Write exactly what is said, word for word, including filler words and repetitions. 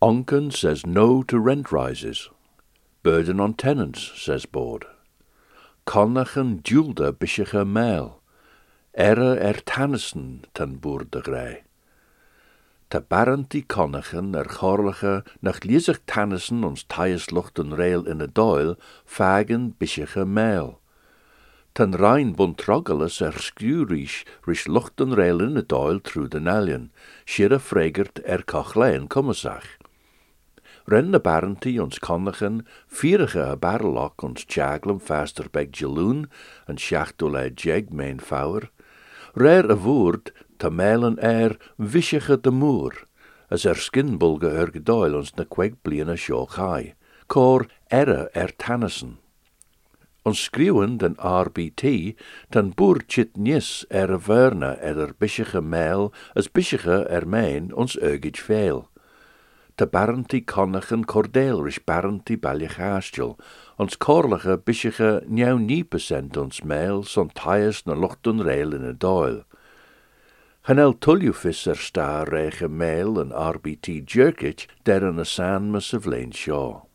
Onken says no to rent rises. Burden on tenants, says board. Connachen duulde bishiche mail. Erre er Tannison ten boer de grij. Ta baranti Connachen er chorlige nach liesig Tannison ons taies luchten rail in a doil fagen bishiche mail. Ten rein buntrogelus er skurish rish luchten rail in a doil through the nalion, shire fregert er kachlein kommesach. Ren de baranti ons Connachen, vierige a barrelok ons jaglum faster beg jaloon, en schachtolei jeg mijn fouwer. Rare a woord, te meilen er wischige de moer, as er skinbulge er gedoil ons na kweg bliene sjolchai, cor erre er Tannison. Ons skriwen den R B T, ten boer chit nis er a verne er er bischige meil, as bischige er mijn ons eugig veel. Te baranti Connachen cordeel rish baranti baljachastel, ons korlige bischige nieuw nie percent ons mail, son taies na lochtun rail in a doil. Chanel tullufis er star rege mail en R B T jerkich der in a san mas of Lane Shaw.